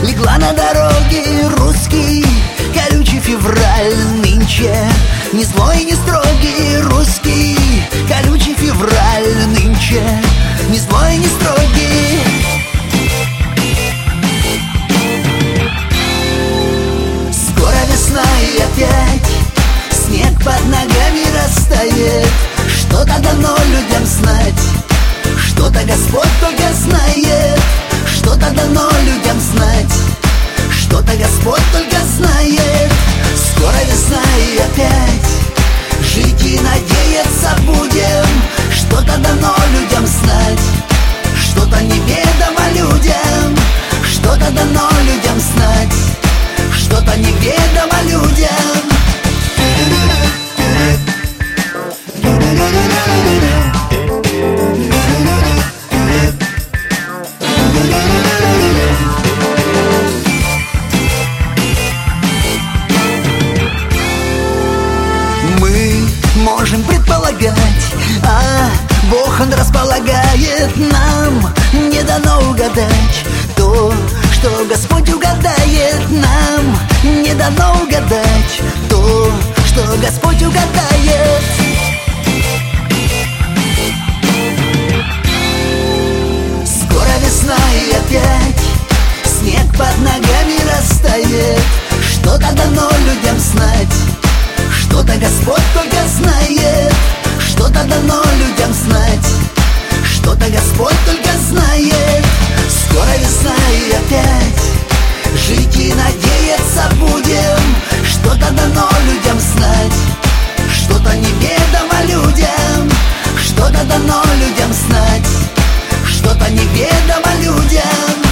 Легла на дороге русский колючий февраль нынче. Не злой, не строгий русский колючий февраль нынче. Не злой, не строгий. Скоро весна и опять снег под ногами растает. Что-то дано людям знать, что-то Господь только знает. Что-то дано людям знать, что-то Господь только знает. Скоро весна и опять жить и надеяться будем. Что-то дано людям знать, что-то неведомо людям. Что-то дано людям знать, что-то неведомо людям. Мы можем предполагать, а Бог, Он располагает нам. Не дано угадать то, что Господь угадает нам. Не дано угадать то, что Господь угадает. Скоро весна и опять снег под ногами растает. Что-то дано людям знать, что-то Господь только знает. Что-то дано людям знать, что-то Господь только знает. Скоро весна и опять жить и надеяться будем. Что-то дано людям знать, что-то неведомо людям. Что-то дано людям знать, что-то неведомо людям.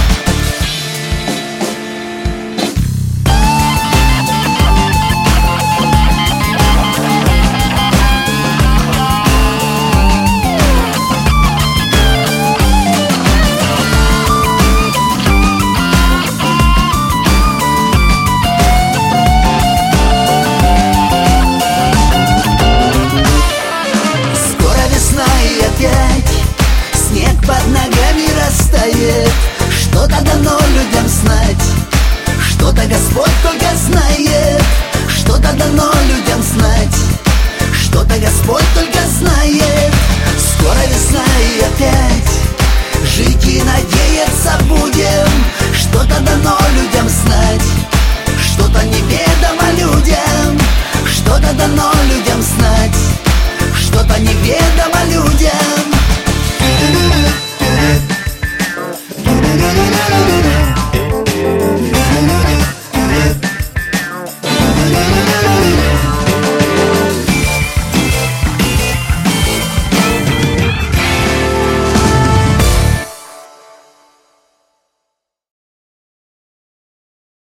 Снег под ногами растает. Что-то дано людям знать, что-то Господь только знает. Что-то дано людям знать, что-то Господь только знает. Скоро весна и опять жить и надеяться будем. Что-то дано людям знать, что-то неведомо людям. Что-то дано людям знать, что-то неведомо людям.